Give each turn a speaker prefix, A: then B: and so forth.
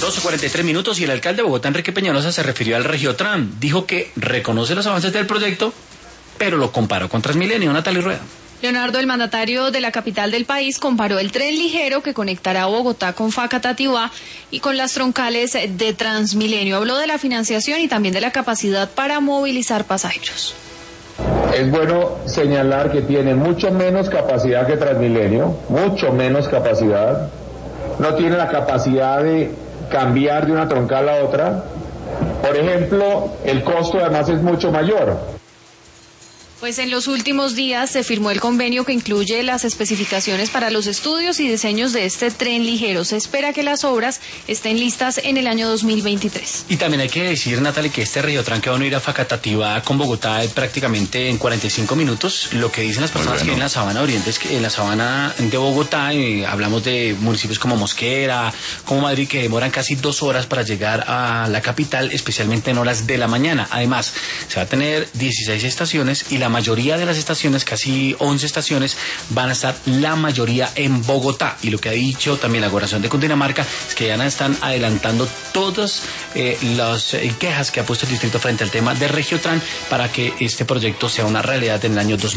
A: 12:43 y el alcalde de Bogotá, Enrique Peñalosa, se refirió al Regiotran. Dijo que reconoce los avances del proyecto, pero lo comparó con Transmilenio. Natalia Rueda.
B: Leonardo, el mandatario de la capital del país, comparó el tren ligero que conectará Bogotá con Facatativá y con las troncales de Transmilenio. Habló de la financiación y también de la capacidad para movilizar pasajeros.
C: Es bueno señalar que tiene mucho menos capacidad que Transmilenio, mucho menos capacidad. No tiene la capacidad de cambiar de una troncal a otra. Por ejemplo, el costo además es mucho mayor.
B: Pues en los últimos días se firmó el convenio que incluye las especificaciones para los estudios y diseños de este tren ligero. Se espera que las obras estén listas en el año 2023.
A: Y también hay que decir, Natalia, que este Regiotran que va a unir a Facatativá con Bogotá prácticamente en 45 minutos. Lo que dicen las personas que viven en la Sabana Oriente es que en la Sabana de Bogotá, hablamos de municipios como Mosquera, como Madrid, que demoran casi 2 horas para llegar a la capital, especialmente en horas de la mañana. Además, se va a tener 16 estaciones y la mayoría de las estaciones, casi 11 estaciones, van a estar la mayoría en Bogotá. Y lo que ha dicho también la gobernación de Cundinamarca es que ya están adelantando todas las quejas que ha puesto el distrito frente al tema de Regiotran para que este proyecto sea una realidad en el año 2020.